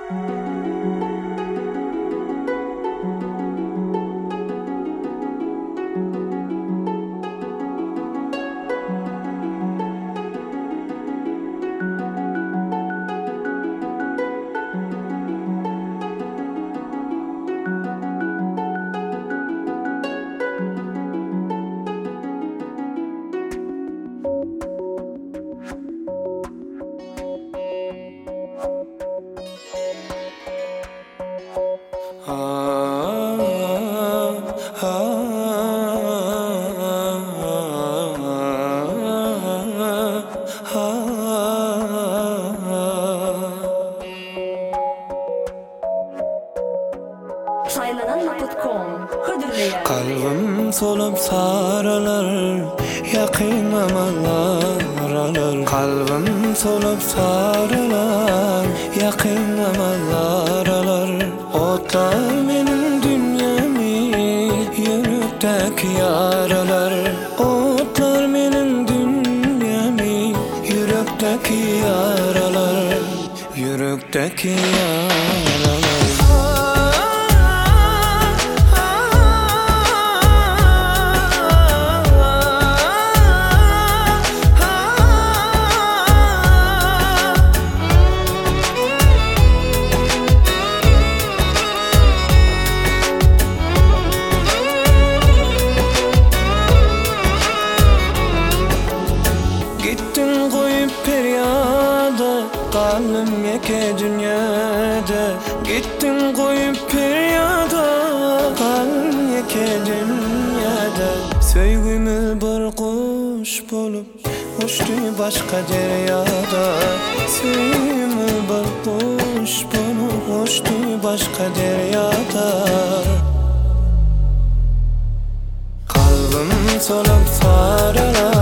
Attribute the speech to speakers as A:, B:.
A: Kalbim solup saralar, yakınamalar alır. Kalbim solup saralar, yakınamalar alır. Otlar benim dünyamı, yürekteki yaralar. Otlar benim dünyamı, yürekteki yaralar. Yürekteki yaralar. Gittin koyup feryada, kalbim yeke dünyada. Gittin koyup feryada, kalbim yeke dünyada. Söygümü bir kuş bulup uçtu başka deryada. Söygümü bir kuş bulup uçtu başka deryada. Kalbim solup saralar,